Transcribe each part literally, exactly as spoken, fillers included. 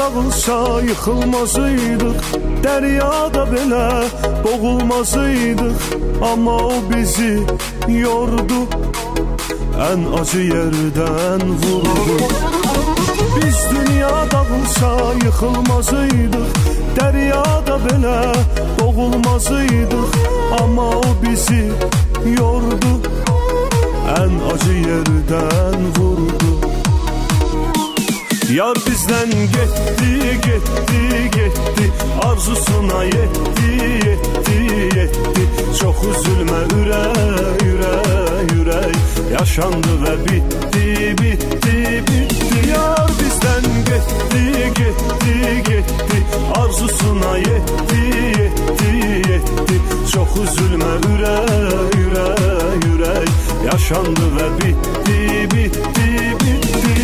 dağılsa yıxılmazdıq, dəryada belə boğulmazdıq. Amma o bizi yordu, ən acı yerdən vurdu. Biz dünya dağılsa yıxılmazdıq, dəryada belə boğulmazdıq. Amma o bizi yordu, ən acı yerdən vurdu. Yar bizden gitti, gitti, gitti, arzusuna yetti, yetti, yetti. Çok üzülme ürey, ürey, ürey, yaşandı ve bitti, bitti, bitti. Yar bizden gitti, gitti, gitti, arzusuna yetti, yetti, yetti. Çok üzülme ürey, ürey, ürey, yaşandı ve bitti, bitti, bitti.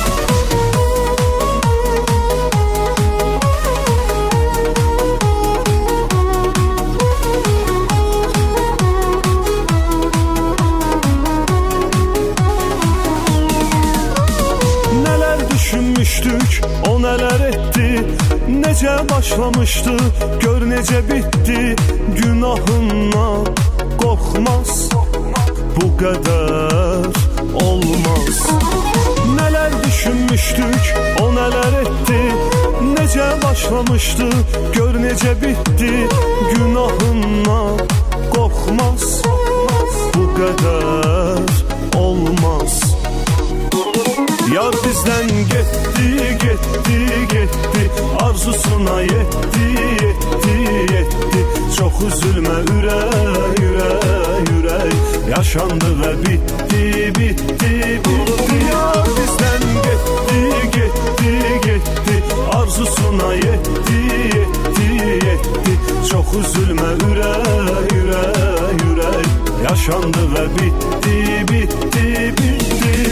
Düşünmüştük, o neler etti, nece başlamıştı, gör nece bitti. Günahından korkmaz, bu kadar olmaz. Neler düşünmüştük, o neler etti, nece başlamıştı, gör nece bitti. Günahından korkmaz, bu kadar olmaz. Yar bizden gitti, gitti, gitti, arzusuna yetti, yetti, yetti. Çok üzülme ürey, ürey, ürey, yaşandı ve bitti, bitti, bitti. Yar bizden gitti, gitti, gitti, arzusuna yetti, yetti, yetti. Çok üzülme ürey, ürey, ürey, yaşandı ve bitti, bitti, bitti.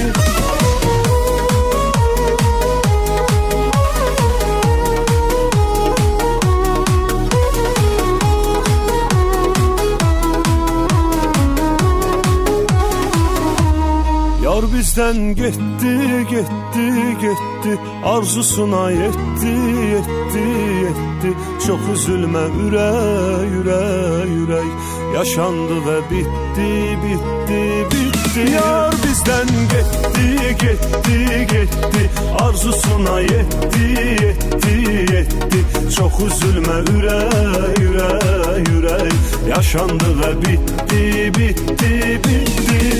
Yar bizden gitti, gitti, gitti, arzusuna yetti, yetti, yetti. Çok üzülme ürey, ürey, ürey, yaşandı ve bitti, bitti, bitti. Yar bizden gitti, gitti, gitti, arzusuna yetti, yetti, yetti. Çok üzülme ürey, ürey, ürey, yaşandı ve bitti, bitti, bitti.